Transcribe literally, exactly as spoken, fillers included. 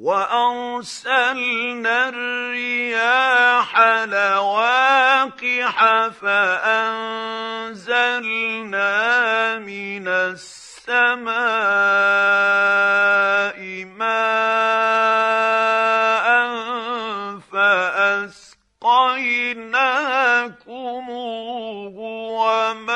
وَأَرْسَلْنَا الرِّيَاحَ لَوَاقِحَ فَأَنزَلْنَا مِنَ السَّمَاءِ مَاءً فَأَسْقَيْنَاكُمُوهُ وَمَا